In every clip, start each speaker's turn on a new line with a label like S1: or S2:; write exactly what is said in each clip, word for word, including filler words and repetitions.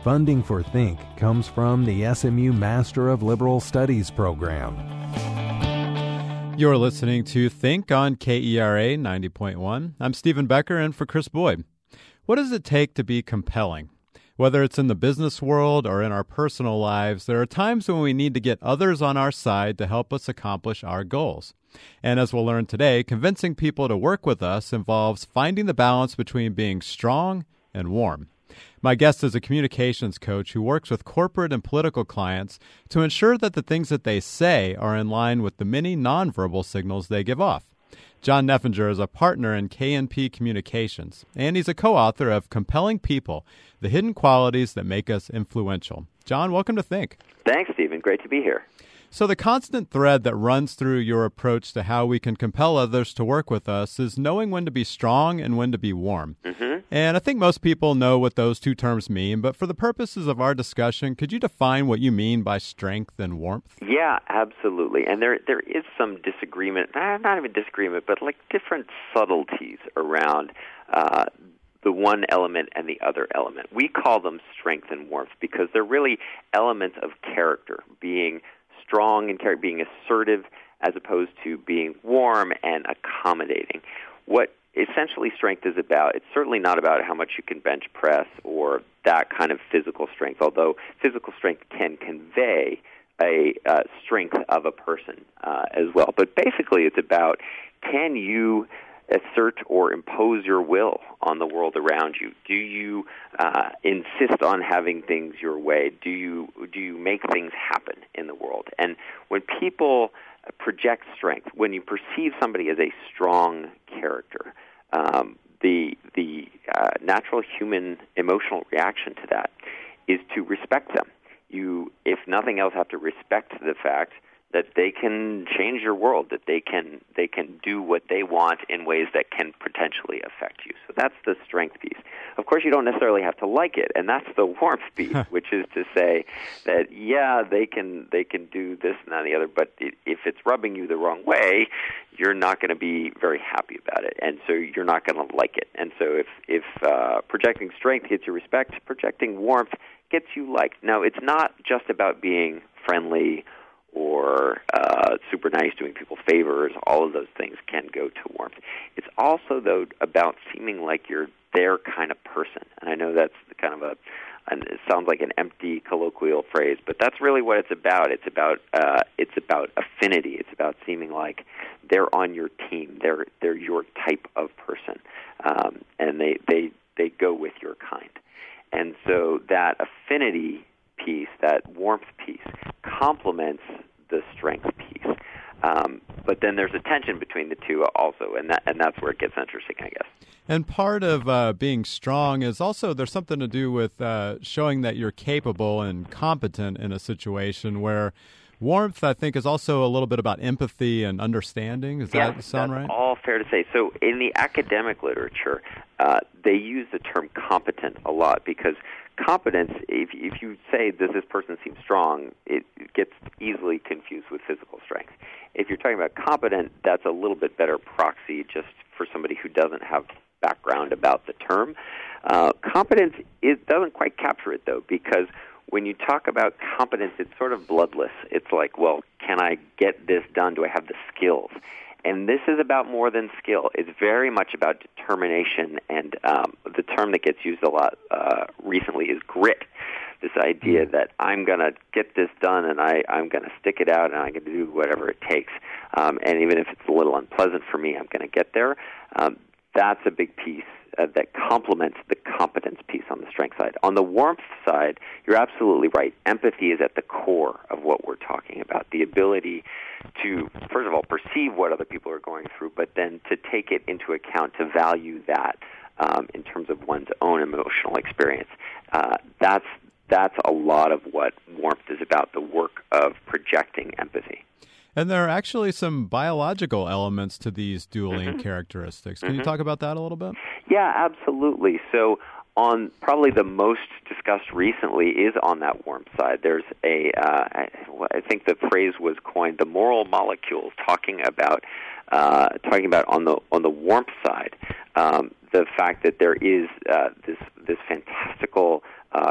S1: Funding for Think comes from the S M U Master of Liberal Studies program.
S2: You're listening to Think on K E R A ninety point one. I'm Stephen Becker, in for Chris Boyd. What does it take to be compelling? Whether it's in the business world or in our personal lives, there are times when we need to get others on our side to help us accomplish our goals. And as we'll learn today, convincing people to work with us involves finding the balance between being strong and warm. My guest is a communications coach who works with corporate and political clients to ensure that the things that they say are in line with the many nonverbal signals they give off. John Neffinger is a partner in K and P Communications, and he's a co-author of Compelling People, The Hidden Qualities That Make Us Influential. John, welcome to Think.
S3: Thanks, Stephen. Great to be here.
S2: So the constant thread that runs through your approach to how we can compel others to work with us is knowing when to be strong and when to be warm.
S3: Mm-hmm.
S2: And I think most people know what those two terms mean, but for the purposes of our discussion, could you define what you mean by strength and warmth?
S3: Yeah, absolutely. And there there is some disagreement, not even disagreement, but like different subtleties around uh, the one element and the other element. We call them strength and warmth because they're really elements of character, being strong and character, being assertive as opposed to being warm and accommodating. What essentially strength is about, it's certainly not about how much you can bench press or that kind of physical strength, although physical strength can convey a uh, strength of a person uh, as well. But basically it's about, can you assert or impose your will on the world around you? Do you uh, insist on having things your way? Do you do you make things happen in the world? And when people project strength, when you perceive somebody as a strong character, um, the the uh, natural human emotional reaction to that is to respect them. You, if nothing else, have to respect the fact that they can change your world, that they can they can do what they want in ways that can potentially affect you. So that's the strength piece. Of course, you don't necessarily have to like it, and that's the warmth piece, which is to say that, yeah, they can they can do this and that and the other, but it, if it's rubbing you the wrong way, you're not going to be very happy about it, and so you're not going to like it. And so if, if uh, projecting strength gets you respect, projecting warmth gets you liked. Now, it's not just about being friendly or uh, super nice, doing people favors. All of those things can go to warmth. It's also, though, about seeming like you're their kind of person. And I know that's kind of a, and it sounds like an empty colloquial phrase, but that's really what it's about. It's about uh, it's about affinity. It's about seeming like they're on your team. They're they're your type of person, um, and they, they they go with your kind. And so that affinity piece, that warmth piece, complements the strength piece. Um, but then there's a tension between the two also, and that and that's where it gets interesting, I guess.
S2: And part of uh, being strong is also there's something to do with uh, showing that you're capable and competent in a situation, where warmth, I think, is also a little bit about empathy and understanding. Does
S3: yeah,
S2: that sound
S3: that's
S2: right?
S3: All fair to say. So in the academic literature, uh, they use the term competent a lot because competence, if, if you say, does this person seem strong, it, it gets easily confused with physical strength. If you're talking about competent, that's a little bit better proxy just for somebody who doesn't have background about the term. Uh, competence is, doesn't quite capture it, though, because when you talk about competence, it's sort of bloodless. It's like, well, can I get this done? Do I have the skills? And this is about more than skill. It's very much about determination, and um, the term that gets used a lot uh, recently is grit. This idea that I'm going to get this done, and I, I'm going to stick it out, and I'm going to do whatever it takes. Um, and even if it's a little unpleasant for me, I'm going to get there. Um, that's a big piece uh, that complements the competence piece on the strength side. On the warmth side, you're absolutely right. Empathy is at the core of what we're talking about, the ability to, first of all, perceive what other people are going through, but then to take it into account, to value that um, in terms of one's own emotional experience. Uh, that's that's a lot of what warmth is about, the work of projecting empathy.
S2: And there are actually some biological elements to these dueling
S3: mm-hmm.
S2: characteristics. Can
S3: mm-hmm.
S2: you talk about that a little bit?
S3: Yeah, absolutely. So on probably the most discussed recently is on that warmth side. There's a, uh, I think the phrase was coined, the moral molecules, talking about uh, talking about on the on the warmth side, um, the fact that there is uh, this this fantastical Uh, chemical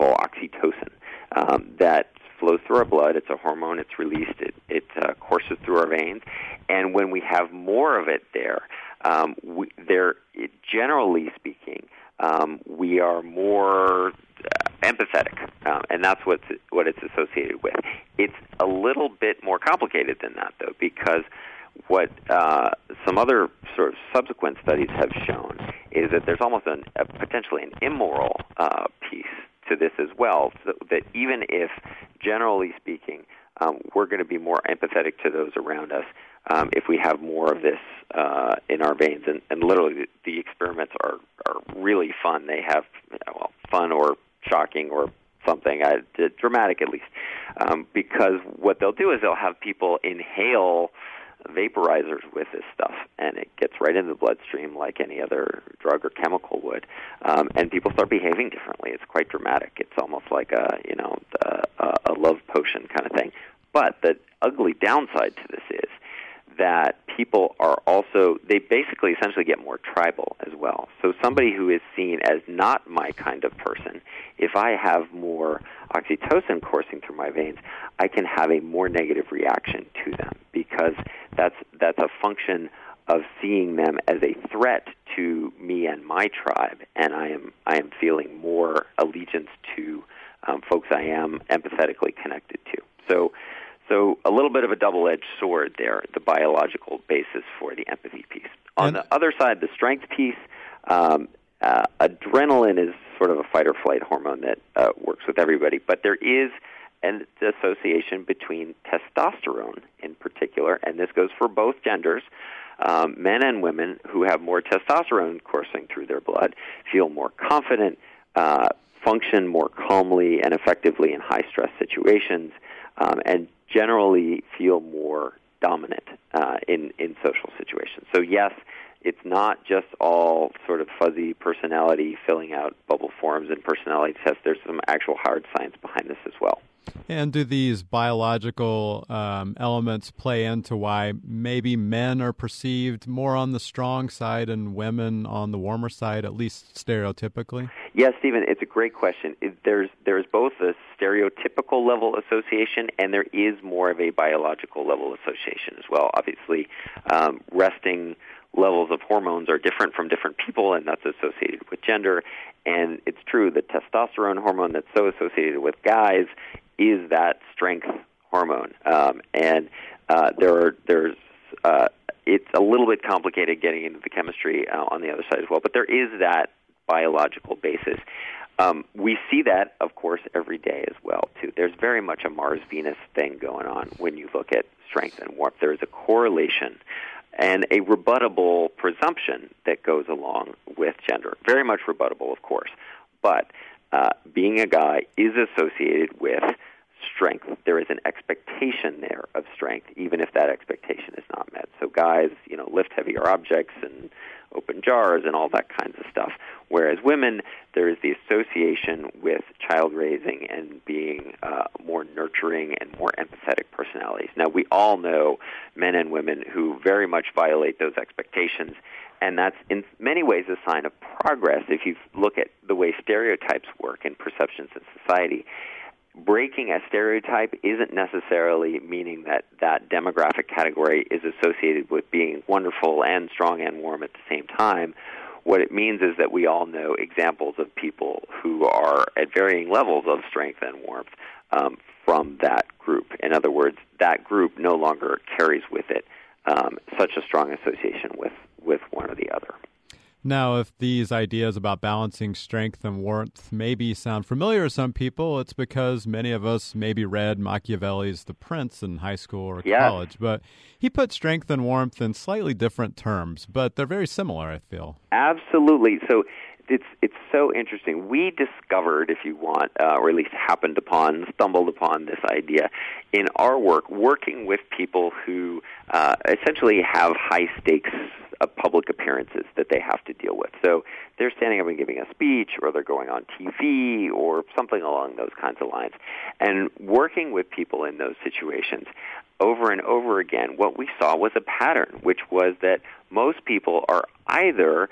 S3: call oxytocin um, that flows through our blood. It's a hormone. It's released. It, it uh, courses through our veins. And when we have more of it there, um, we, there it, generally speaking, um, we are more uh, empathetic, um, and that's what's, what it's associated with. It's a little bit more complicated than that, though, because what uh, some other sort of subsequent studies have shown is that there's almost an, a potentially an immoral uh, piece to this as well, so that even if, generally speaking, um, we're going to be more empathetic to those around us um, if we have more of this uh, in our veins. And, and literally, the, the experiments are, are really fun. They have, well, fun or shocking or something, uh, dramatic at least, um, because what they'll do is they'll have people inhale vaporizers with this stuff, and it gets right into the bloodstream like any other drug or chemical would, um, and people start behaving differently. It's quite dramatic. It's almost like a, you know, a, a love potion kind of thing. But the ugly downside to this is that people are also, they basically essentially get more tribal as well. So somebody who is seen as not my kind of person, if I have more oxytocin coursing through my veins, I can have a more negative reaction to them, because that's that's a function of seeing them as a threat to me and my tribe, and I am I am feeling more allegiance to um, folks I am empathetically connected to. So So a little bit of a double-edged sword there, the biological basis for the empathy piece. On
S2: and,
S3: the other side, the strength piece, um, uh, adrenaline is sort of a fight-or-flight hormone that uh, works with everybody, but there is an association between testosterone in particular, and this goes for both genders. Um, men and women who have more testosterone coursing through their blood feel more confident, uh, function more calmly and effectively in high-stress situations, um, and generally feel more dominant uh, in, in social situations. So yes, it's not just all sort of fuzzy personality filling out bubble forms and personality tests. There's some actual hard science behind this as well.
S2: And do these biological um, elements play into why maybe men are perceived more on the strong side and women on the warmer side, at least stereotypically?
S3: Yes, Stephen, it's a great question. It, there's there's both a stereotypical level association and there is more of a biological level association as well. Obviously, um, resting levels of hormones are different from different people, and that's associated with gender. And it's true, the testosterone hormone that's so associated with guys is that strength hormone. Um, and uh, there are, there's uh, it's a little bit complicated getting into the chemistry uh, on the other side as well, but there is that biological basis. Um, we see that, of course, every day as well, too. There's very much a Mars-Venus thing going on when you look at strength and warmth. There is a correlation and a rebuttable presumption that goes along with gender. Very much rebuttable, of course, but uh, being a guy is associated with strength. There is an expectation there of strength, even if that expectation is not met. So guys, you know, lift heavier objects and open jars and all that kinds of stuff. Whereas women, there is the association with child raising and being uh, more nurturing and more empathetic personalities. Now, we all know men and women who very much violate those expectations, and that's in many ways a sign of progress. If you look at the way stereotypes work in perceptions in society, breaking a stereotype isn't necessarily meaning that that demographic category is associated with being wonderful and strong and warm at the same time. What it means is that we all know examples of people who are at varying levels of strength and warmth um, from that group. In other words, that group no longer carries with it um, such a strong association with, with one or the other.
S2: Now, if these ideas about balancing strength and warmth maybe sound familiar to some people, it's because many of us maybe read Machiavelli's The Prince in high school or
S3: yes.
S2: college. But he put strength and warmth in slightly different terms, but they're very similar, I feel.
S3: Absolutely. So it's it's so interesting. We discovered, if you want, uh, or at least happened upon, stumbled upon this idea in our work, working with people who uh, essentially have high-stakes uh, public appearances that they have to deal with. So they're standing up and giving a speech, or they're going on T V, or something along those kinds of lines. And working with people in those situations, over and over again, what we saw was a pattern, which was that most people are either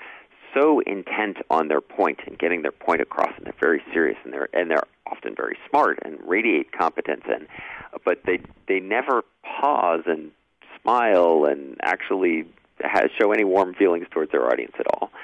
S3: so intent on their point and getting their point across, and they're very serious, and they're and they're often very smart and radiate competence, and but they they never pause and smile and actually has, show any warm feelings towards their audience at all.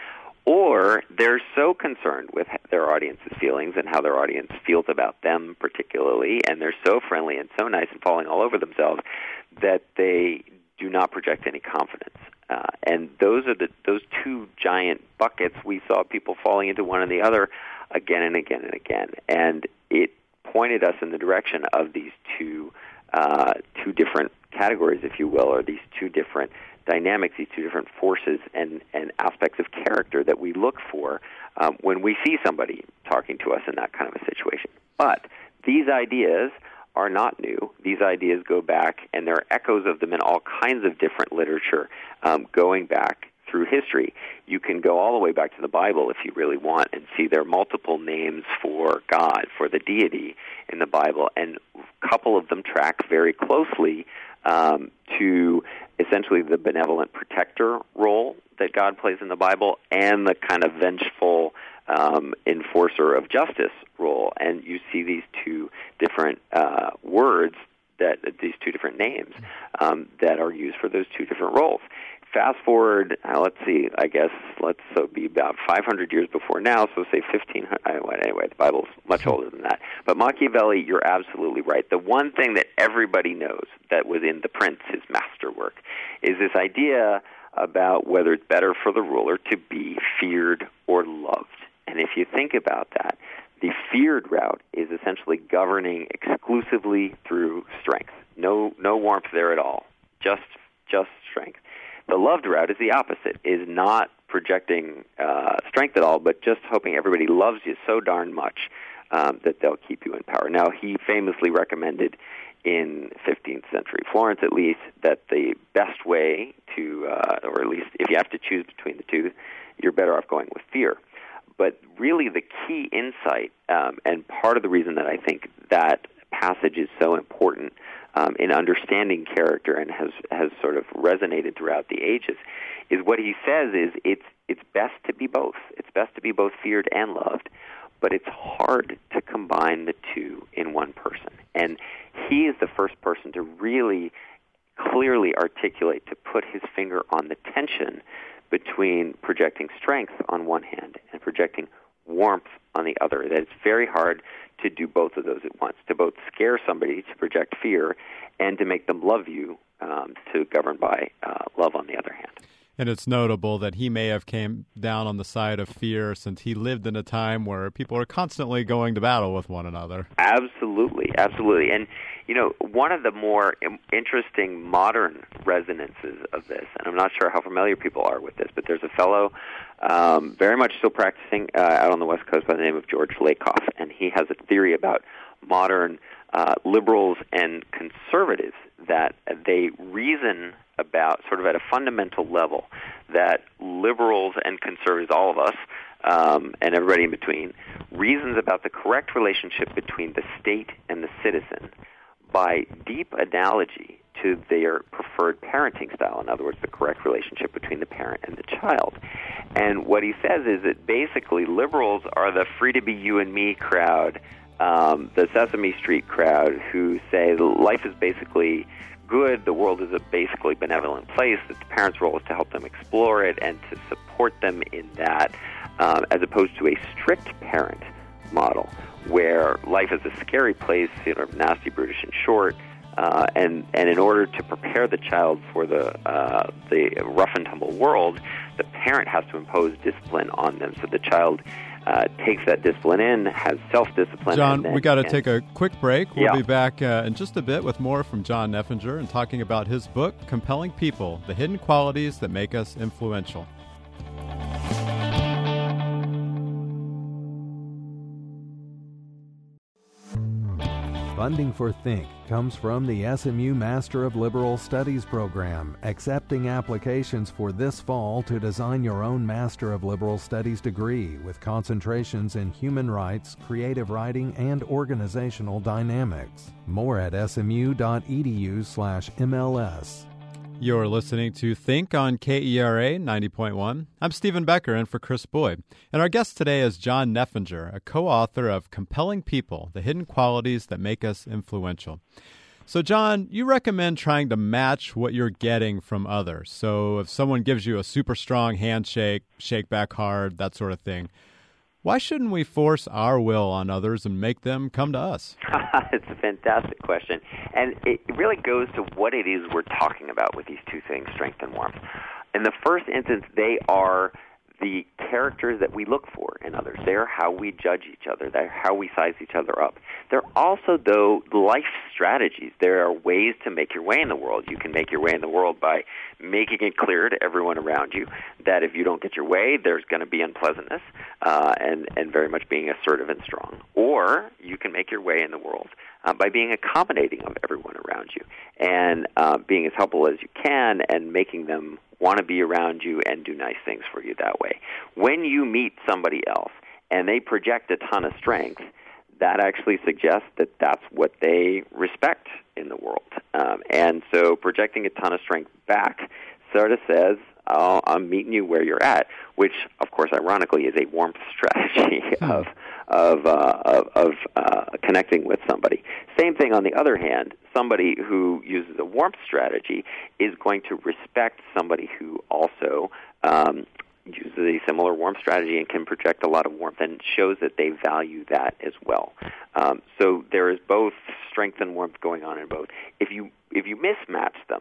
S3: Or they're so concerned with their audience's feelings and how their audience feels about them particularly, and they're so friendly and so nice and falling all over themselves that they do not project any confidence. Uh, and those are the those two giant buckets. We saw people falling into one and the other again and again and again. And it pointed us in the direction of these two uh, two different categories, if you will, or these two different dynamics, these two different forces and, and aspects of character that we look for um, when we see somebody talking to us in that kind of a situation. But these ideas are not new. These ideas go back, and there are echoes of them in all kinds of different literature um, going back through history. You can go all the way back to the Bible if you really want and see there are multiple names for God, for the deity in the Bible, and a couple of them track very closely um, to essentially the benevolent protector role that God plays in the Bible and the kind of vengeful um, enforcer of justice role. And you see these two different uh, words, that these two different names um, that are used for those two different roles. Fast forward, uh, let's see, I guess, let's so be about five hundred years before now, so say fifteen hundred, anyway, the Bible's much older than that. But Machiavelli, you're absolutely right. The one thing that everybody knows that was in The Prince, his masterwork, is this idea about whether it's better for the ruler to be feared or loved. And if you think about that, the feared route is essentially governing exclusively through strength. No no warmth there at all, just just strength. The loved route is the opposite, is not projecting uh, strength at all, but just hoping everybody loves you so darn much um, that they'll keep you in power. Now, he famously recommended in fifteenth century Florence, at least, that the best way to, uh, or at least if you have to choose between the two, you're better off going with fear. But really the key insight, um, and part of the reason that I think that passage is so important um, in understanding character and has, has sort of resonated throughout the ages, is what he says is it's it's best to be both. It's best to be both feared and loved, but it's hard to combine the two in one person. And he is the first person to really clearly articulate, to put his finger on the tension between projecting strength on one hand and projecting warmth on the other. That it's very hard to do both of those at once, to both scare somebody, to project fear, and to make them love you, um, to govern by uh, love on the other hand.
S2: And it's notable that he may have came down on the side of fear since he lived in a time where people are constantly going to battle with one another.
S3: Absolutely, absolutely. And, you know, one of the more interesting modern resonances of this, and I'm not sure how familiar people are with this, but there's a fellow um, very much still practicing uh, out on the West Coast by the name of George Lakoff, and he has a theory about modern uh, liberals and conservatives that they reason about sort of at a fundamental level that liberals and conservatives, all of us, um, and everybody in between, reasons about the correct relationship between the state and the citizen by deep analogy to their preferred parenting style. In other words, the correct relationship between the parent and the child. And what he says is that basically liberals are the free-to-be-you-and-me crowd, um, the Sesame Street crowd, who say life is basically good, the world is a basically benevolent place, that the parents' role is to help them explore it and to support them in that, um, as opposed to a strict parent model where life is a scary place, you know, nasty, brutish, and short, uh, and and in order to prepare the child for the uh, the rough and tumble world, the parent has to impose discipline on them, so the child Uh, takes that discipline in, has self-discipline.
S2: John,
S3: then,
S2: we got to take a quick break. We'll
S3: yeah.
S2: be back uh, in just a bit with more from John Neffinger and talking about his book, Compelling People, The Hidden Qualities That Make Us Influential.
S1: Funding for Think comes from the S M U Master of Liberal Studies program, accepting applications for this fall to design your own Master of Liberal Studies degree with concentrations in human rights, creative writing, and organizational dynamics. More at smu.edu slash MLS.
S2: You're listening to Think on K E R A ninety point one. I'm Stephen Becker, in for Chris Boyd. And our guest today is John Neffinger, a co-author of Compelling People, The Hidden Qualities That Make Us Influential. So, John, you recommend trying to match what you're getting from others. So if someone gives you a super strong handshake, shake back hard, that sort of thing, why shouldn't we force our will on others and make them come to us?
S3: It's a fantastic question. And it really goes to what it is we're talking about with these two things, strength and warmth. In the first instance, they are the characters that we look for in others. They're how we judge each other. They're how we size each other up. They're also, though, life strategies. There are ways to make your way in the world. You can make your way in the world by making it clear to everyone around you that if you don't get your way, there's going to be unpleasantness uh, and, and very much being assertive and strong. Or you can make your way in the world uh, by being accommodating of everyone around you and uh, being as helpful as you can and making them want to be around you and do nice things for you that way. When you meet somebody else and they project a ton of strength, that actually suggests that that's what they respect in the world. Um, and so projecting a ton of strength back sort of says, oh, I'm meeting you where you're at, which, of course, ironically, is a warmth strategy of of uh, of, of uh, connecting with somebody. Same thing on the other hand, somebody who uses a warmth strategy is going to respect somebody who also um, uses a similar warmth strategy and can project a lot of warmth and shows that they value that as well. Um, so there is both strength and warmth going on in both. If you if you mismatch them,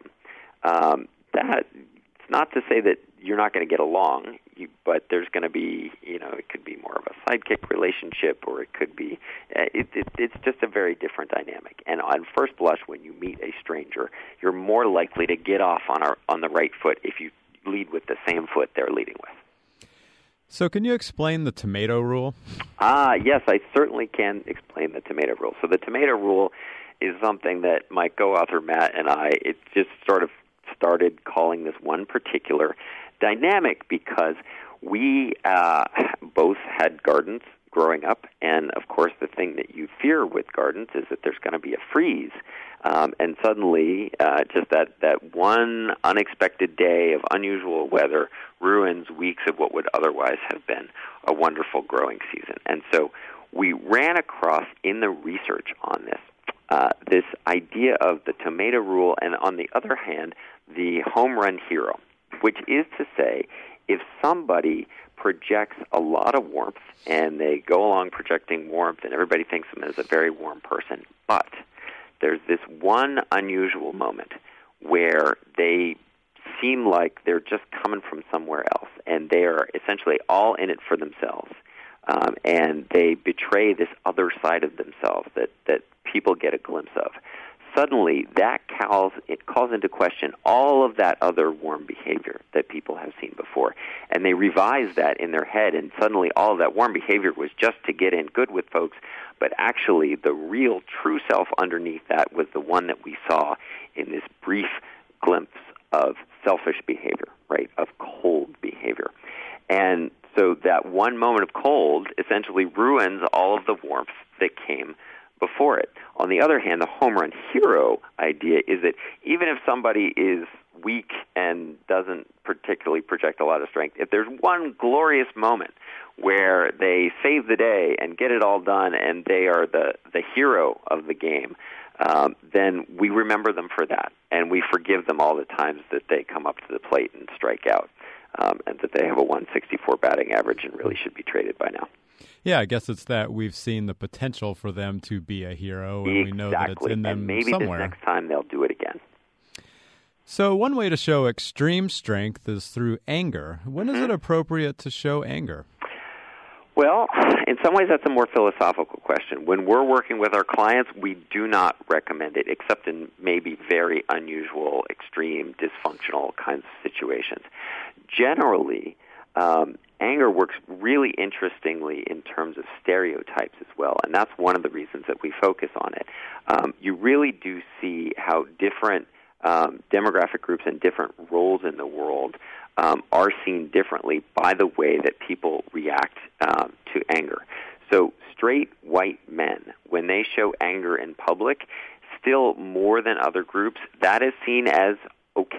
S3: um, that it's not to say that you're not going to get along, you, but there's going to be, you know, it could be more of a sidekick relationship, or it could be, uh, it, it, it's just a very different dynamic. And on first blush, when you meet a stranger, you're more likely to get off on our, on the right foot if you lead with the same foot they're leading with.
S2: So can you explain the tomato rule?
S3: Ah, yes, I certainly can explain the tomato rule. So the tomato rule is something that my co-author Matt and I, it just sort of started calling this one particular dynamic because we uh, both had gardens growing up, and of course the thing that you fear with gardens is that there's going to be a freeze, um, and suddenly uh, just that, that one unexpected day of unusual weather ruins weeks of what would otherwise have been a wonderful growing season. And so we ran across in the research on this Uh, this idea of the tomato rule, and on the other hand, the home run hero, which is to say, if somebody projects a lot of warmth and they go along projecting warmth and everybody thinks of them as a very warm person, but there's this one unusual moment where they seem like they're just coming from somewhere else and they are essentially all in it for themselves. Um, and they betray this other side of themselves that, that people get a glimpse of. Suddenly, that calls, it calls into question all of that other warm behavior that people have seen before. And they revise that in their head, and suddenly all of that warm behavior was just to get in good with folks, but actually the real true self underneath that was the one that we saw in this brief glimpse of selfish behavior, right, of cold behavior. And so that one moment of cold essentially ruins all of the warmth that came before it. On the other hand, the home run hero idea is that even if somebody is weak and doesn't particularly project a lot of strength, if there's one glorious moment where they save the day and get it all done and they are the, the hero of the game, um, then we remember them for that. And we forgive them all the times that they come up to the plate and strike out. Um, and that they have a one sixty-four batting average and really should be traded by now.
S2: Yeah, I guess it's that we've seen the potential for them to be a hero, and
S3: exactly.
S2: we know that it's in them
S3: and maybe
S2: somewhere.
S3: This next time they'll do it again.
S2: So one way to show extreme strength is through anger. When mm-hmm. is it appropriate to show anger?
S3: Well, in some ways that's a more philosophical question. When we're working with our clients, we do not recommend it, except in maybe very unusual, extreme, dysfunctional kinds of situations. Generally, um, anger works really interestingly in terms of stereotypes as well, and that's one of the reasons that we focus on it. Um, you really do see how different um, demographic groups and different roles in the world um, are seen differently by the way that people react um, to anger. So straight white men, when they show anger in public, still more than other groups, that is seen as okay.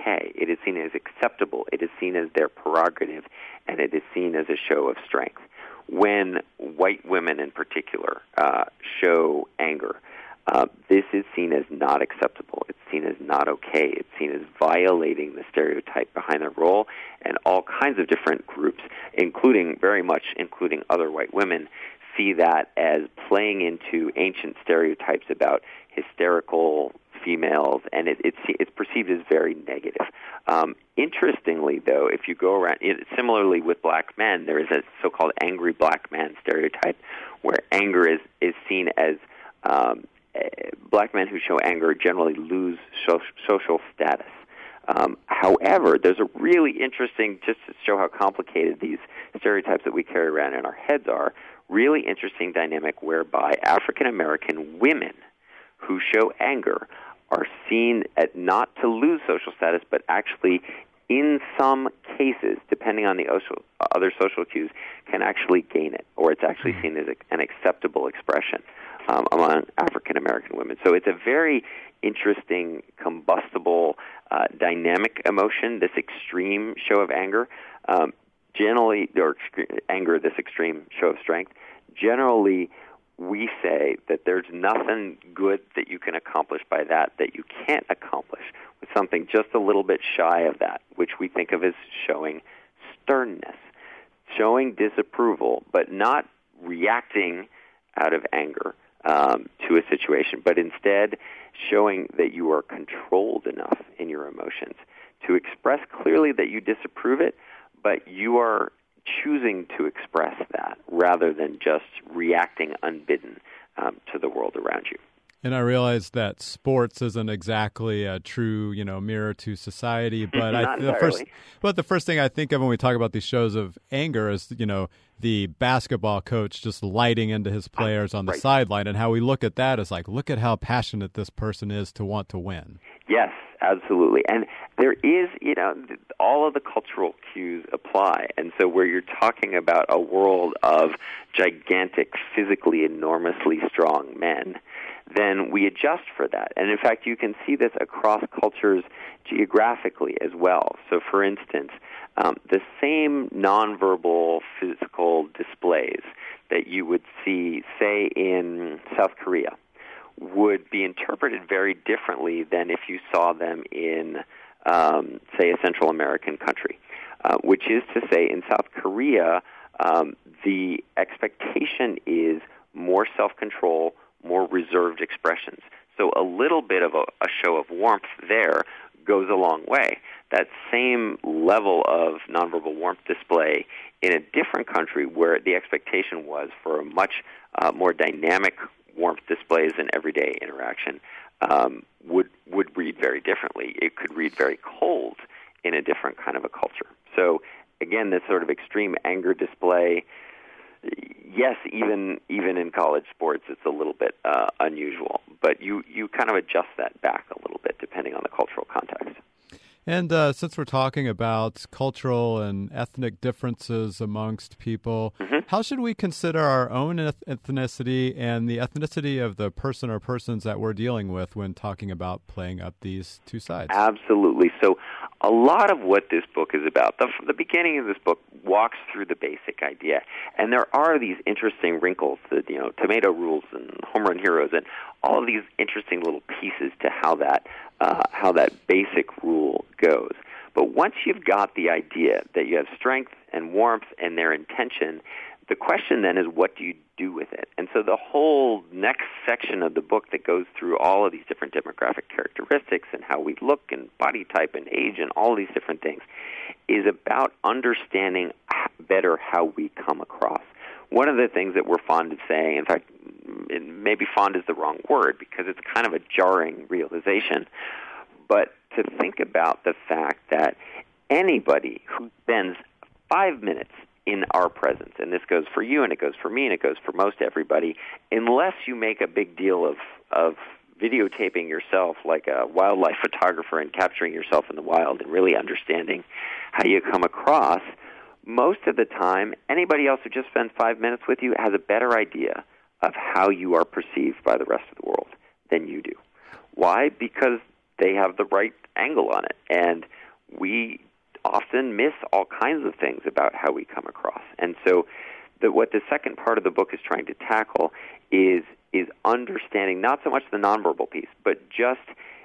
S3: It is seen as acceptable. It is seen as their prerogative, and it is seen as a show of strength. When white women in particular uh, show anger, uh, this is seen as not acceptable. It's seen as not okay. It's seen as violating the stereotype behind their role, and all kinds of different groups, including, very much including other white women, see that as playing into ancient stereotypes about hysterical females, and it, it's, it's perceived as very negative. Um, interestingly, though, if you go around, it, similarly with black men, there is a so-called angry black man stereotype where anger is, is seen as um, uh, black men who show anger generally lose so, social status. Um, however, there's a really interesting, just to show how complicated these stereotypes that we carry around in our heads are, really interesting dynamic whereby African-American women who show anger are seen at not to lose social status, but actually in some cases, depending on the other social cues, can actually gain it, or it's actually seen as a, an acceptable expression um, among African-American women. So it's a very interesting, combustible, uh, dynamic emotion, this extreme show of anger. Um, generally, or anger, this extreme show of strength, generally we say that there's nothing good that you can accomplish by that that you can't accomplish with something just a little bit shy of that, which we think of as showing sternness, showing disapproval, but not reacting out of anger um, to a situation, but instead showing that you are controlled enough in your emotions to express clearly that you disapprove it, but you are choosing to express that rather than just reacting unbidden um, to the world around you.
S2: And I realize that sports isn't exactly a true, you know, mirror to society, but I, the first, but the first thing I think of when we talk about these shows of anger is, you know, the basketball coach just lighting into his players on the right. sideline, and how we look at that as like, look at how passionate this person is to want to win.
S3: Yes, absolutely. And there is, you know, all of the cultural cues apply. And so where you're talking about a world of gigantic, physically enormously strong men, then we adjust for that. And in fact, you can see this across cultures geographically as well. So for instance, um, the same nonverbal physical displays that you would see, say, in South Korea, would be interpreted very differently than if you saw them in, um, say, a Central American country, uh, which is to say in South Korea, um, the expectation is more self-control, more reserved expressions. So a little bit of a, a show of warmth there goes a long way. That same level of nonverbal warmth display in a different country where the expectation was for a much uh, more dynamic warmth displays in everyday interaction um, would would read very differently. It could read very cold in a different kind of a culture. So again, this sort of extreme anger display, yes, even even in college sports, it's a little bit uh, unusual, but you, you kind of adjust that back a little bit depending on the cultural context.
S2: And uh, since we're talking about cultural and ethnic differences amongst people, mm-hmm. how should we consider our own ethnicity and the ethnicity of the person or persons that we're dealing with when talking about playing up these two sides?
S3: Absolutely. So a lot of what this book is about, the, the beginning of this book walks through the basic idea. And there are these interesting wrinkles, that, you know, tomato rules and home run heroes, and all of these interesting little pieces to how that uh, how that basic rule goes. But once you've got the idea that you have strength and warmth and their intention, the question then is, what do you do with it? And so the whole next section of the book that goes through all of these different demographic characteristics and how we look and body type and age and all these different things is about understanding better how we come across. One of the things that we're fond of saying, in fact, maybe fond is the wrong word because it's kind of a jarring realization, but to think about the fact that anybody who spends five minutes in our presence, and this goes for you and it goes for me and it goes for most everybody, unless you make a big deal of, of videotaping yourself like a wildlife photographer and capturing yourself in the wild and really understanding how you come across, most of the time, anybody else who just spends five minutes with you has a better idea of how you are perceived by the rest of the world than you do. Why? Because they have the right angle on it. And we often miss all kinds of things about how we come across. And so the, what the second part of the book is trying to tackle is is understanding not so much the nonverbal piece, but just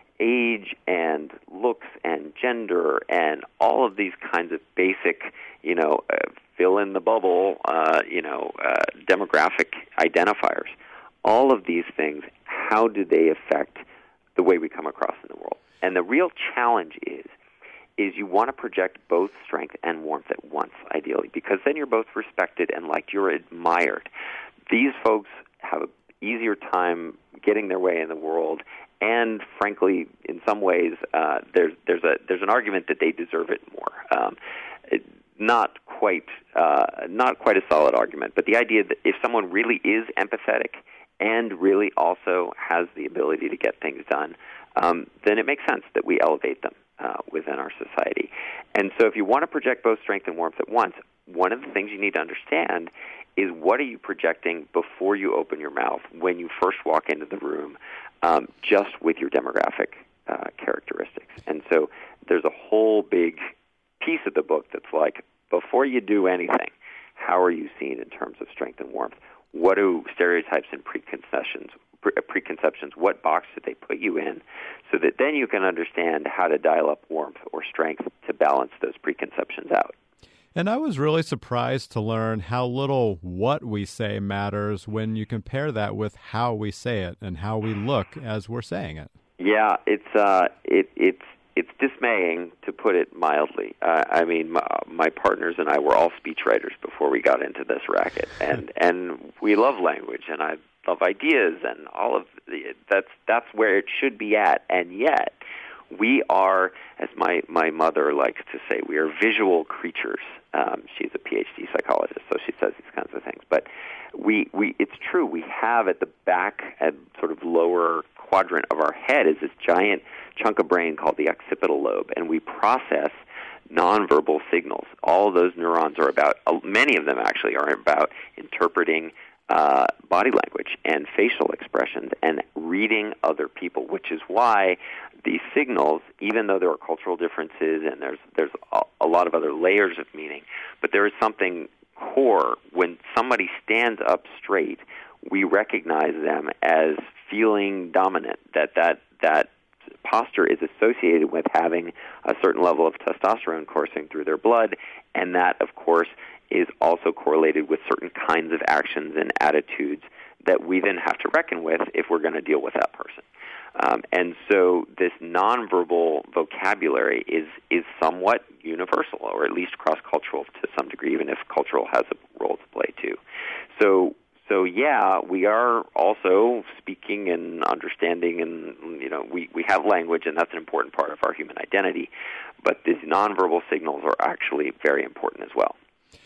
S3: age and looks and gender and all of these kinds of basic, you know, uh, fill in the bubble, uh, you know, uh, demographic identifiers. All of these things, how do they affect the way we come across in the world? And the real challenge is, is you want to project both strength and warmth at once, ideally, because then you're both respected and liked, you're admired. These folks have an easier time getting their way in the world, and frankly, in some ways, uh, there's there's a there's an argument that they deserve it more. Um, it, not quite uh, not quite a solid argument, but the idea that if someone really is empathetic and really also has the ability to get things done, um, then it makes sense that we elevate them uh, within our society. And so if you want to project both strength and warmth at once, one of the things you need to understand is what are you projecting before you open your mouth when you first walk into the room, um, just with your demographic uh, characteristics. And so there's a whole big piece of the book that's like, before you do anything, how are you seen in terms of strength and warmth? What do stereotypes and preconceptions, pre- preconceptions, what box do they put you in, so that then you can understand how to dial up warmth or strength to balance those preconceptions out.
S2: And I was really surprised to learn how little what we say matters when you compare that with how we say it and how we look as we're saying it.
S3: Yeah, it's uh, it, it's it's dismaying, to put it mildly. Uh, I mean, my, my partners and I were all speechwriters before we got into this racket, and and we love language, and I love ideas, and all of the, that's that's where it should be at, and yet we are, as my, my mother likes to say, we are visual creatures. Um, she's a P H D psychologist, so she says these kinds of things. But we, we it's true, we have at the back, at sort of lower quadrant of our head, is this giant chunk of brain called the occipital lobe, and we process nonverbal signals. All of those neurons are about, many of them actually are about interpreting uh, body language and facial expressions and reading other people, which is why these signals, even though there are cultural differences and there's there's a, a lot of other layers of meaning, but there is something core. When somebody stands up straight, we recognize them as feeling dominant, that that, that posture is associated with having a certain level of testosterone coursing through their blood, and that, of course, is also correlated with certain kinds of actions and attitudes that we then have to reckon with if we're going to deal with that person. Um, and so this nonverbal vocabulary is, is somewhat universal, or at least cross-cultural to some degree, even if cultural has a role to play too. So, so yeah, we are also speaking and understanding, and you know, we, we have language, and that's an important part of our human identity. But these nonverbal signals are actually very important as well.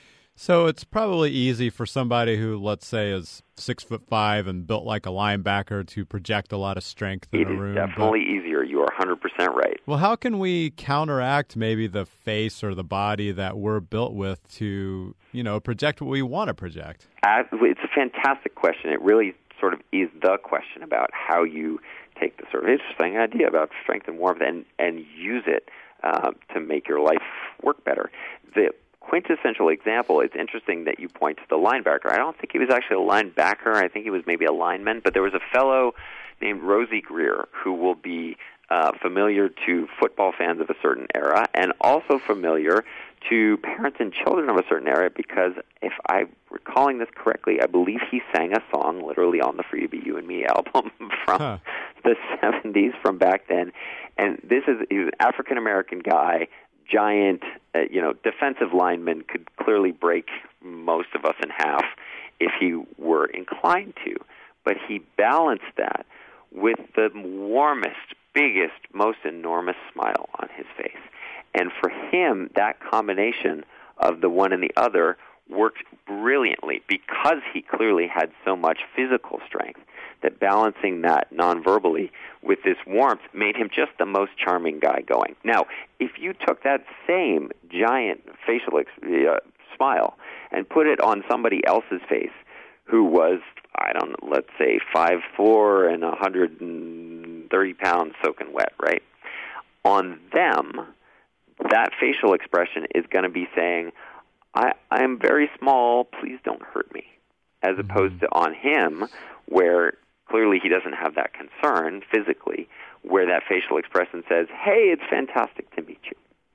S2: So it's probably easy for somebody who, let's say, is six foot five and built like a linebacker to project a lot of strength in
S3: it
S2: a room.
S3: It is definitely
S2: but,
S3: easier. You are one hundred percent right.
S2: Well, how can we counteract maybe the face or the body that we're built with to, you know, project what we want to project?
S3: Uh, it's a fantastic question. It really sort of is the question about how you take the sort of interesting idea about strength and warmth and, and use it uh, to make your life work better. The quintessential example, it's interesting that you point to the linebacker. I don't think he was actually a linebacker. I think he was maybe a lineman. But there was a fellow named Rosie Greer who will be uh, familiar to football fans of a certain era and also familiar to parents and children of a certain era, because if I'm recalling this correctly, I believe he sang a song literally on the Free to Be You and Me album from huh. the seventies, from back then. And this is he's an African-American guy, giant, uh, you know, defensive lineman, could clearly break most of us in half if he were inclined to. But he balanced that with the warmest, biggest, most enormous smile on his face. And for him, that combination of the one and the other worked brilliantly because he clearly had so much physical strength that balancing that non-verbally with this warmth made him just the most charming guy going. Now, if you took that same giant facial ex- uh, smile and put it on somebody else's face who was, I don't know, let's say five foot four and one hundred thirty pounds soaking wet, right? On them, that facial expression is going to be saying, I, I'm very small, please don't hurt me, as mm-hmm. opposed to on him, where clearly he doesn't have that concern physically, where that facial expression says, hey, it's fantastic to meet you.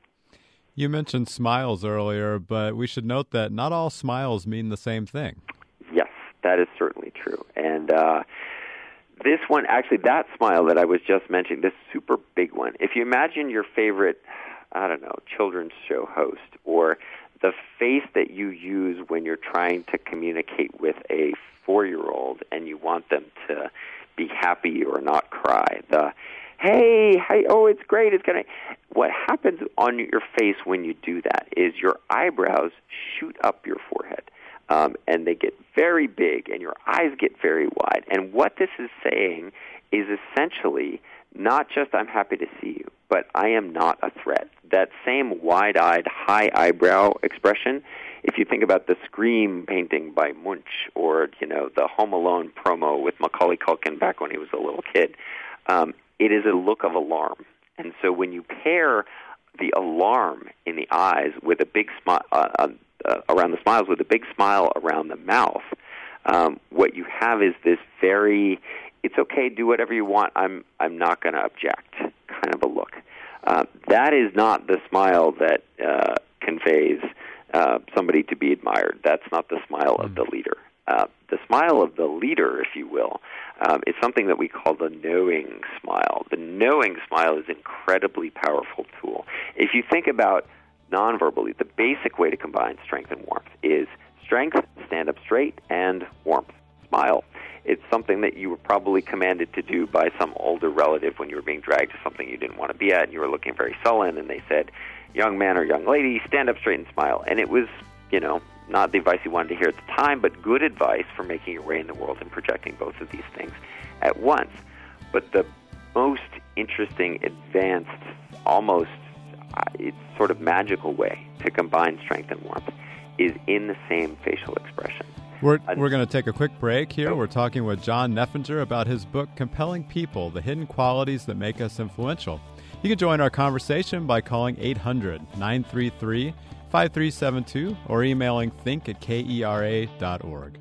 S2: You mentioned smiles earlier, but we should note that not all smiles mean the same thing.
S3: Yes, that is certainly true. And uh, this one, actually, that smile that I was just mentioning, this super big one, if you imagine your favorite, I don't know, children's show host, or the face that you use when you're trying to communicate with a four-year-old and you want them to be happy or not cry, the hey, hey, oh, it's great, it's gonna. What happens on your face when you do that is your eyebrows shoot up your forehead, um, and they get very big, and your eyes get very wide. And what this is saying is essentially not just I'm happy to see you, but I am not a threat. That same wide-eyed, high eyebrow expression, if you think about the Scream painting by Munch, or you know the Home Alone promo with Macaulay Culkin back when he was a little kid. Um, It is a look of alarm. And so when you pair the alarm in the eyes with a big smile uh, uh, uh, around the smiles with a big smile around the mouth, um, what you have is this very, it's okay, do whatever you want, I'm I'm not going to object kind of a look. Uh, that is not the smile that uh, conveys uh, somebody to be admired. That's not the smile mm. of the leader. Uh, the smile of the leader, if you will, um, is something that we call the knowing smile. The knowing smile is an incredibly powerful tool. If you think about nonverbally, the basic way to combine strength and warmth is strength, stand up straight, and warmth, smile. It's something that you were probably commanded to do by some older relative when you were being dragged to something you didn't want to be at, and you were looking very sullen, and they said, young man or young lady, stand up straight and smile. And it was, you know, not the advice you wanted to hear at the time, but good advice for making your way in the world and projecting both of these things at once. But the most interesting, advanced, almost uh, it's sort of magical way to combine strength and warmth is in the same facial expression.
S2: We're, we're going to take a quick break here. We're talking with John Neffinger about his book, Compelling People, The Hidden Qualities That Make Us Influential. You can join our conversation by calling eight hundred, nine three three, five three seven two or emailing think at kera dot org.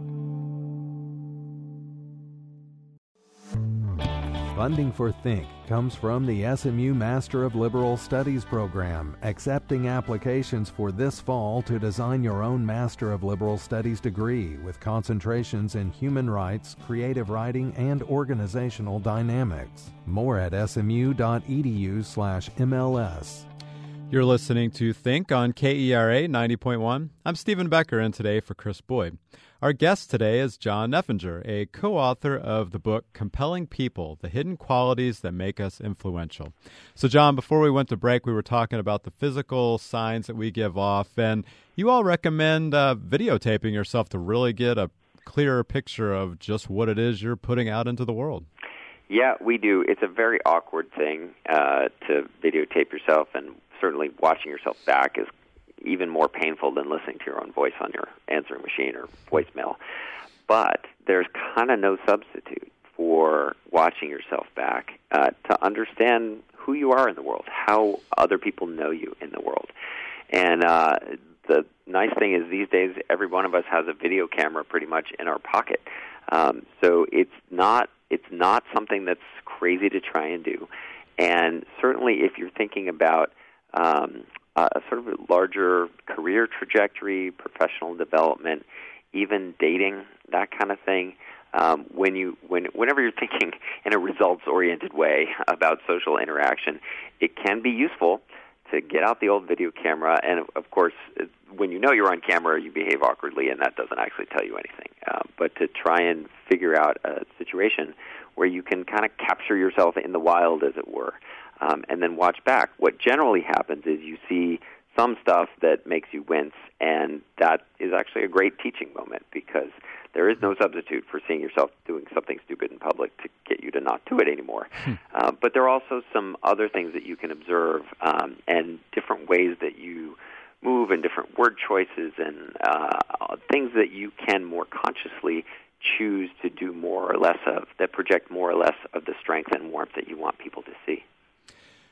S1: Funding for Think comes from the S M U Master of Liberal Studies program, accepting applications for this fall to design your own Master of Liberal Studies degree with concentrations in human rights, creative writing, and organizational dynamics. More at smu.edu slash MLS.
S2: You're listening to Think on K E R A ninety point one. I'm Stephen Becker, and today for Chris Boyd. Our guest today is John Neffinger, a co-author of the book Compelling People, The Hidden Qualities That Make Us Influential. So, John, before we went to break, we were talking about the physical signs that we give off, and you all recommend uh, videotaping yourself to really get a clearer picture of just what it is you're putting out into the world.
S3: Yeah, we do. It's a very awkward thing uh, to videotape yourself, and certainly watching yourself back is even more painful than listening to your own voice on your answering machine or voicemail. But there's kind of no substitute for watching yourself back uh, to understand who you are in the world, how other people know you in the world. And uh, the nice thing is these days every one of us has a video camera pretty much in our pocket. Um, so it's not it's not something that's crazy to try and do. And certainly if you're thinking about um, a sort of a larger career trajectory, professional development, even dating, that kind of thing. Um, when you, when, whenever you're thinking in a results-oriented way about social interaction, it can be useful to get out the old video camera. And of course, when you know you're on camera, you behave awkwardly, and that doesn't actually tell you anything. Uh, but to try and figure out a situation where you can kind of capture yourself in the wild, as it were. Um, and then watch back. What generally happens is you see some stuff that makes you wince, and that is actually a great teaching moment because there is no substitute for seeing yourself doing something stupid in public to get you to not do it anymore. Hmm. Uh, but there are also some other things that you can observe um, and different ways that you move and different word choices and uh, things that you can more consciously choose to do more or less of that project more or less of the strength and warmth that you want people to see.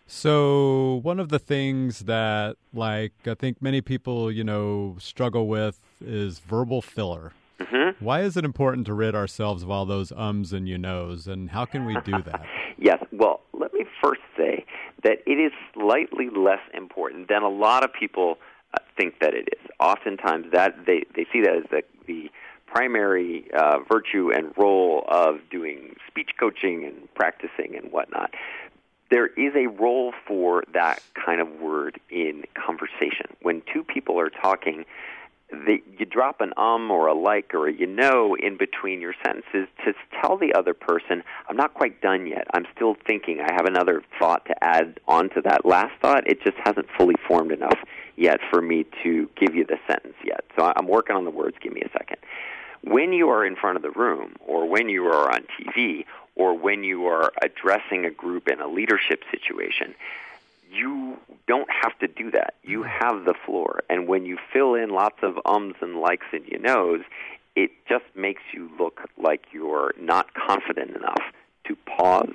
S2: So one of the things that, like, I think many people, you know, struggle with is verbal filler.
S3: Mm-hmm.
S2: Why is it important to rid ourselves of all those ums and you knows, and how can we do that?
S3: Yes. Well, let me first say that it is slightly less important than a lot of people uh, think that it is. Oftentimes, that they, they see that as the, the primary uh, virtue and role of doing speech coaching and practicing and whatnot. There is a role for that kind of word in conversation. When two people are talking, the, you drop an um or a like or a you know in between your sentences to tell the other person, I'm not quite done yet. I'm still thinking. I have another thought to add on to that last thought. It just hasn't fully formed enough yet for me to give you the sentence yet. So I'm working on the words. Give me a second. When you are in front of the room, or when you are on T V, or when you are addressing a group in a leadership situation, you don't have to do that. You have the floor. And when you fill in lots of ums and likes and you knows, it just makes you look like you're not confident enough to pause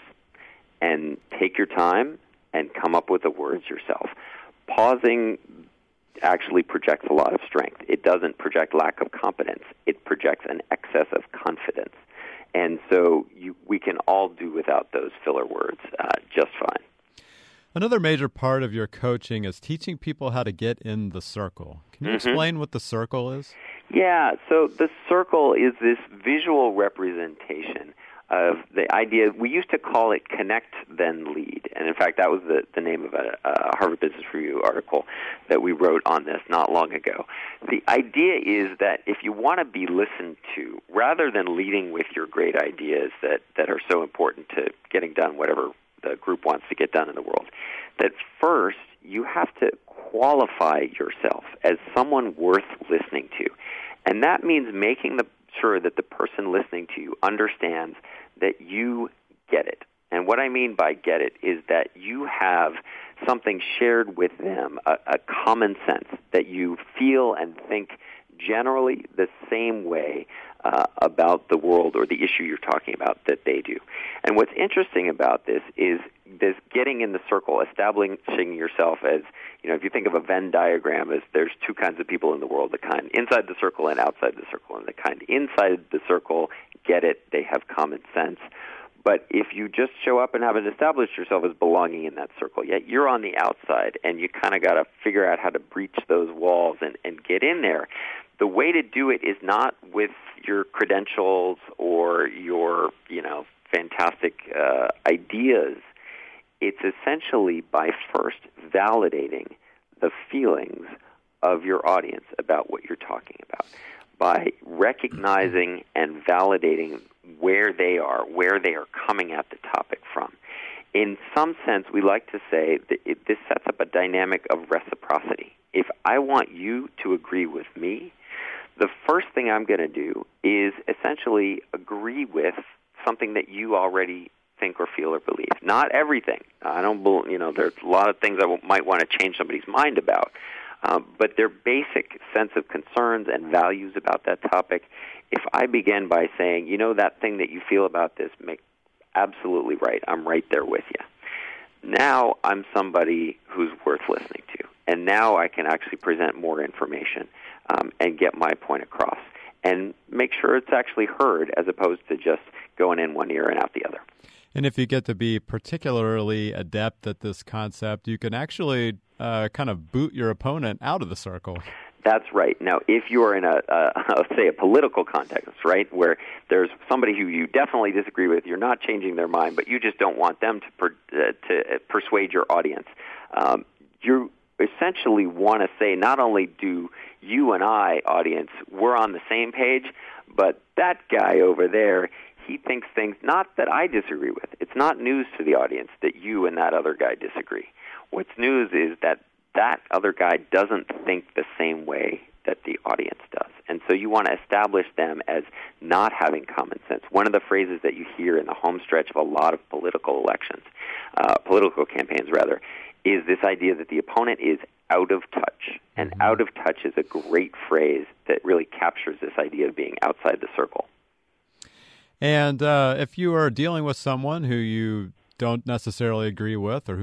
S3: and take your time and come up with the words yourself. Pausing actually projects a lot of strength. It doesn't project lack of competence. It projects an excess of confidence. And so you, we can all do without those filler words uh, just fine.
S2: Another major part of your coaching is teaching people how to get in the circle. Can you
S3: Mm-hmm.
S2: explain what the circle is?
S3: Yeah, so the circle is this visual representation of the idea. We used to call it connect, then lead. And in fact, that was the, the name of a, a Harvard Business Review article that we wrote on this not long ago. The idea is that if you want to be listened to, rather than leading with your great ideas that, that are so important to getting done whatever the group wants to get done in the world, that first you have to qualify yourself as someone worth listening to. And that means making the sure that the person listening to you understands that you get it. And what I mean by get it is that you have something shared with them, a, a common sense, that you feel and think generally the same way uh, about the world or the issue you're talking about that they do. And what's interesting about this is this getting in the circle, establishing yourself as, you know, if you think of a Venn diagram as there's two kinds of people in the world, the kind inside the circle and outside the circle. And the kind inside the circle get it, they have common sense. But if you just show up and haven't established yourself as belonging in that circle yet, you're on the outside, and you kind of got to figure out how to breach those walls and, and get in there. The way to do it is not with your credentials or your, you know, fantastic uh, ideas. It's essentially by first validating the feelings of your audience about what you're talking about, by recognizing and validating where they are, where they are coming at the topic from. In some sense, we like to say that it, this sets up a dynamic of reciprocity. If I want you to agree with me, the first thing I'm going to do is essentially agree with something that you already think or feel or believe. Not everything. I don't, you know, there's a lot of things I might want to change somebody's mind about, um, but their basic sense of concerns and values about that topic. If I begin by saying, you know, that thing that you feel about this, make absolutely right. I'm right there with you. Now I'm somebody who's worth listening to, and now I can actually present more information um, and get my point across, and make sure it's actually heard as opposed to just going in one ear and out the other.
S2: And if you get to be particularly adept at this concept, you can actually uh, kind of boot your opponent out of the circle.
S3: That's right. Now, if you are in a, a, say, a political context, right, where there's somebody who you definitely disagree with, you're not changing their mind, but you just don't want them to per, uh, to persuade your audience, um, you essentially want to say, not only do you and I, audience, we're on the same page, but that guy over there, he thinks things not that I disagree with. It's not news to the audience that you and that other guy disagree. What's news is that that other guy doesn't think the same way that the audience does. And so you want to establish them as not having common sense. One of the phrases that you hear in the home stretch of a lot of political elections, uh, political campaigns rather, is this idea that the opponent is out of touch. And mm-hmm. out of touch is a great phrase that really captures this idea of being outside the circle.
S2: And uh, if you are dealing with someone who you don't necessarily agree with, or who might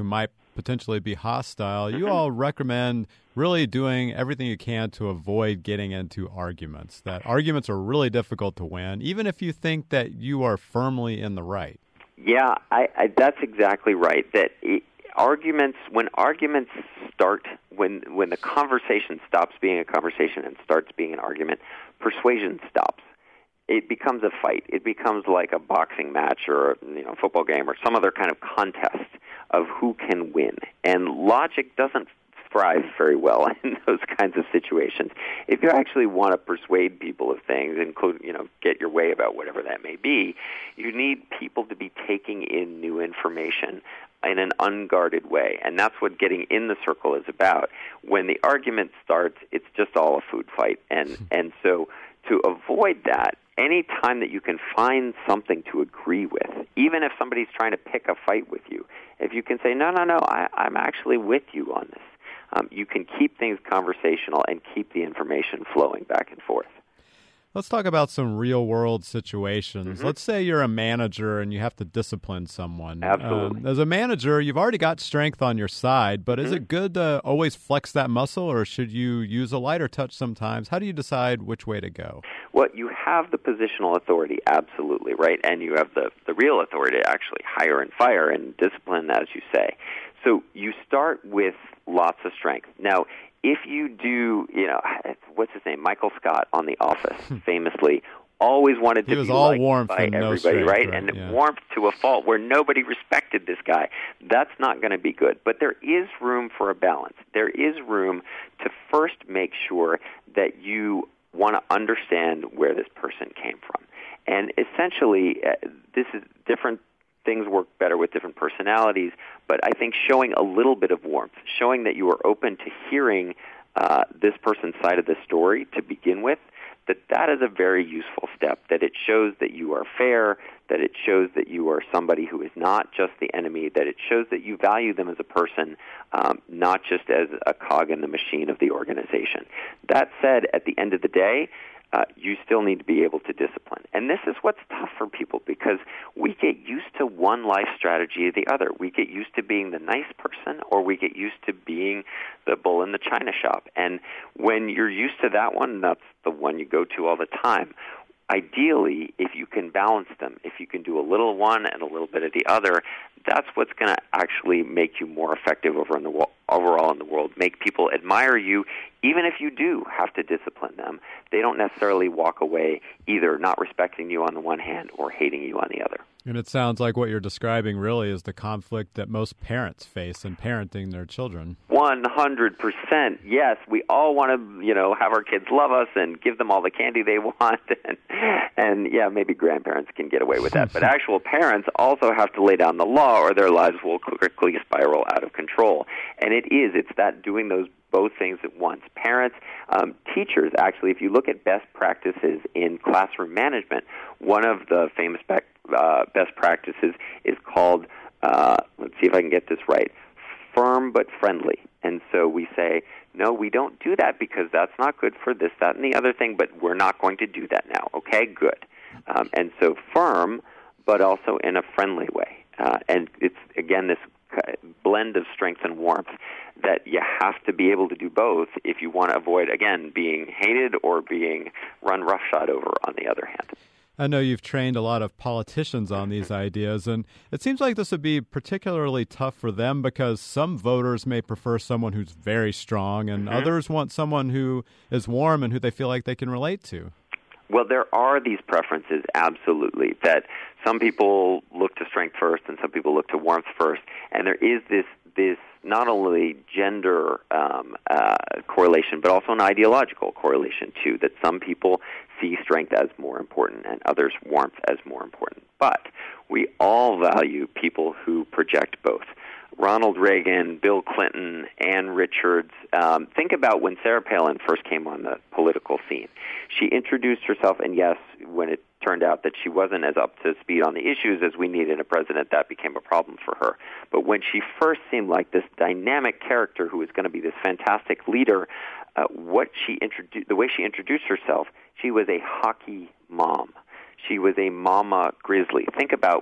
S2: potentially be hostile, you all recommend really doing everything you can to avoid getting into arguments, that arguments are really difficult to win, even if you think that you are firmly in the right.
S3: Yeah, I, I, that's exactly right. That it, arguments, when arguments start, when when the conversation stops being a conversation and starts being an argument, persuasion stops. It becomes a fight. It becomes like a boxing match or you know, a football game or some other kind of contest of who can win. And logic doesn't thrive very well in those kinds of situations. If you actually want to persuade people of things, include, you know, get your way about whatever that may be, you need people to be taking in new information in an unguarded way. And that's what getting in the circle is about. When the argument starts, it's just all a food fight. And, and so to avoid that, any time that you can find something to agree with, even if somebody's trying to pick a fight with you, if you can say, no, no, no, I, I'm actually with you on this, um, you can keep things conversational and keep the information flowing back and forth.
S2: Let's talk about some real-world situations. Mm-hmm. Let's say you're a manager and you have to discipline someone.
S3: Absolutely.
S2: Um, as a manager, you've already got strength on your side, but mm-hmm. is it good to always flex that muscle, or should you use a lighter touch sometimes? How do you decide which way to go?
S3: Well, you have the positional authority, absolutely, right? And you have the, the real authority to actually hire and fire and discipline, as you say. So you start with lots of strength. Now, if you do, you know, what's his name? Michael Scott on The Office, famously, always wanted to
S2: he was
S3: be
S2: all
S3: liked
S2: warmth
S3: by
S2: and
S3: everybody,
S2: no
S3: right?
S2: strength,
S3: And
S2: yeah.
S3: warmth to a fault where nobody respected this guy. That's not going to be good. But there is room for a balance. There is room to first make sure that you want to understand where this person came from. And essentially, uh, this is different. Things work better with different personalities, but I think showing a little bit of warmth, showing that you are open to hearing uh, this person's side of the story to begin with, that that is a very useful step, that it shows that you are fair, that it shows that you are somebody who is not just the enemy, that it shows that you value them as a person, um, not just as a cog in the machine of the organization. That said, at the end of the day, Uh, you still need to be able to discipline. And this is what's tough for people, because we get used to one life strategy or the other. We get used to being the nice person, or we get used to being the bull in the china shop. And when you're used to that one, that's the one you go to all the time. Ideally, if you can balance them, if you can do a little one and a little bit of the other, that's what's going to actually make you more effective over in the wo- overall in the world, make people admire you. Even if you do have to discipline them, they don't necessarily walk away either not respecting you on the one hand or hating you on the other.
S2: And it sounds like what you're describing really is the conflict that most parents face in parenting their children.
S3: one hundred percent. Yes, we all want to, you know, have our kids love us and give them all the candy they want. And, and yeah, maybe grandparents can get away with that. But actual parents also have to lay down the law, or their lives will quickly spiral out of control. And it is, it's that doing those both things at once. Parents, um, teachers, actually, if you look at best practices in classroom management, one of the famous be- uh, best practices is called, uh, let's see if I can get this right, firm but friendly. And so we say, no, we don't do that because that's not good for this, that, and the other thing, but we're not going to do that now. Okay, good. Um, and so firm, but also in a friendly way. Uh, and it's, again, this blend of strength and warmth that you have to be able to do both if you want to avoid, again, being hated or being run roughshod over on the other hand.
S2: I know you've trained a lot of politicians on these ideas, and it seems like this would be particularly tough for them because some voters may prefer someone who's very strong, and mm-hmm. others want someone who is warm and who they feel like they can relate to.
S3: Well, there are these preferences, absolutely, that some people look to strength first and some people look to warmth first, and there is this this not only gender um, uh, correlation, but also an ideological correlation, too, that some people see strength as more important and others warmth as more important. But we all value people who project both. Ronald Reagan, Bill Clinton, Ann Richards. Um, think about when Sarah Palin first came on the political scene. She introduced herself, and yes, when it turned out that she wasn't as up to speed on the issues as we needed a president, that became a problem for her. But when she first seemed like this dynamic character who was going to be this fantastic leader, uh, what she introduced, the way she introduced herself, she was a hockey mom. She was a mama grizzly. Think about what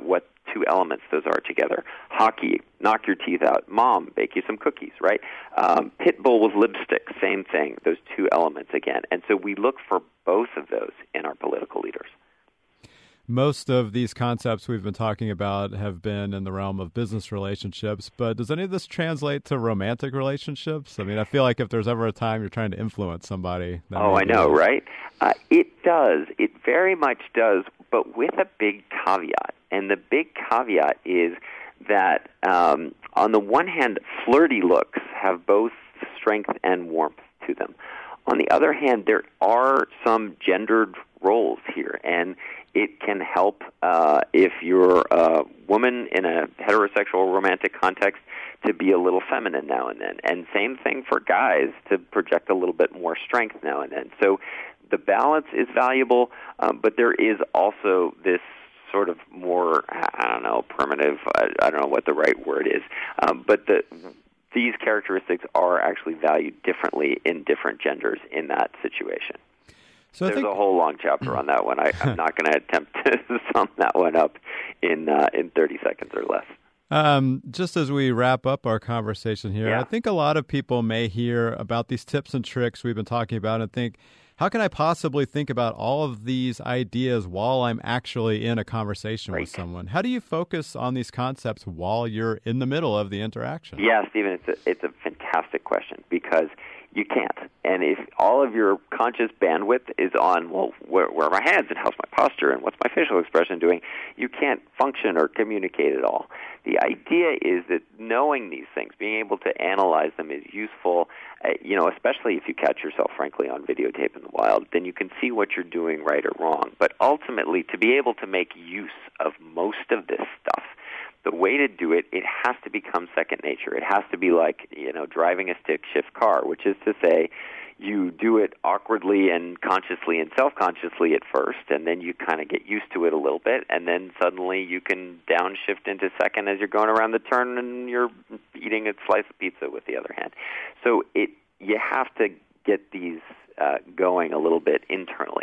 S3: two elements those are together. Hockey, knock your teeth out. Mom, bake you some cookies, right? Um, Pitbull with lipstick, same thing, those two elements again. And so we look for both of those in our political leaders.
S2: Most of these concepts we've been talking about have been in the realm of business relationships, but does any of this translate to romantic relationships? I mean, I feel like if there's ever a time you're trying to influence somebody...
S3: Oh, I know, right? Uh, it does. It very much does, but with a big caveat. And the big caveat is that, um, on the one hand, flirty looks have both strength and warmth to them. On the other hand, there are some gendered roles here, and it can help uh, if you're a woman in a heterosexual romantic context to be a little feminine now and then. And same thing for guys, to project a little bit more strength now and then. So the balance is valuable, um, but there is also this sort of more, I don't know, primitive, I, I don't know what the right word is, um, but the these characteristics are actually valued differently in different genders in that situation. So There's think, a whole long chapter on that one. I, I'm not going to attempt to sum that one up in uh, in thirty seconds or less.
S2: Um, just as we wrap up our conversation here, yeah. I think a lot of people may hear about these tips and tricks we've been talking about and think, how can I possibly think about all of these ideas while I'm actually in a conversation right. with someone? How do you focus on these concepts while you're in the middle of the interaction?
S3: Yeah, Stephen, it's a, it's a fantastic question because you can't. And if all of your conscious bandwidth is on, well, where, where are my hands and how's my posture and what's my facial expression doing, you can't function or communicate at all. The idea is that knowing these things, being able to analyze them is useful, uh, you know, especially if you catch yourself, frankly, on videotape in the wild, then you can see what you're doing right or wrong. But ultimately, to be able to make use of most of this stuff, the way to do it, it has to become second nature. It has to be like, you know, driving a stick-shift car, which is to say you do it awkwardly and consciously and self-consciously at first, and then you kind of get used to it a little bit, and then suddenly you can downshift into second as you're going around the turn and you're eating a slice of pizza with the other hand. So it you have to get these uh, going a little bit internally.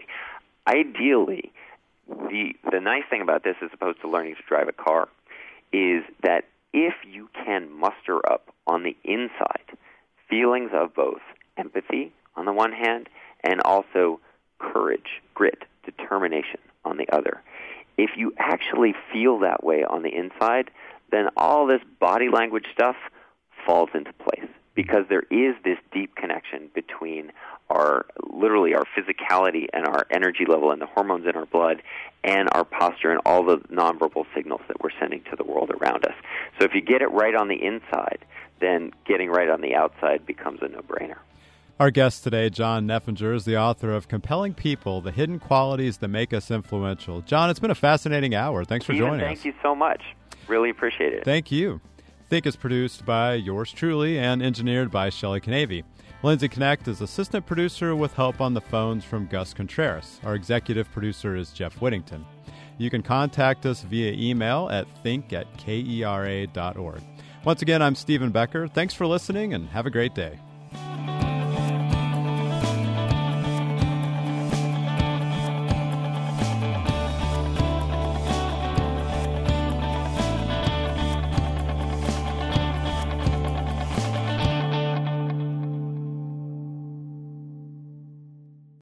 S3: Ideally, the the nice thing about this as opposed to learning to drive a car is that if you can muster up on the inside feelings of both empathy on the one hand and also courage, grit, determination on the other, if you actually feel that way on the inside, then all this body language stuff falls into place because there is this deep connection between our, literally our physicality and our energy level and the hormones in our blood and our posture and all the nonverbal signals that we're sending to the world around us. So if you get it right on the inside, then getting right on the outside becomes a no-brainer.
S2: Our guest today, John Neffinger, is the author of Compelling People, The Hidden Qualities That Make Us Influential. John, it's been a fascinating hour. Thanks for
S3: Stephen,
S2: joining
S3: thank
S2: us.
S3: Thank you so much. Really appreciate it.
S2: Thank you. Think is produced by yours truly and engineered by Shelley Canavy. Lindsay Connect is assistant producer with help on the phones from Gus Contreras. Our executive producer is Jeff Whittington. You can contact us via email at think at kera dot org. Once again, I'm Stephen Becker. Thanks for listening and have a great day.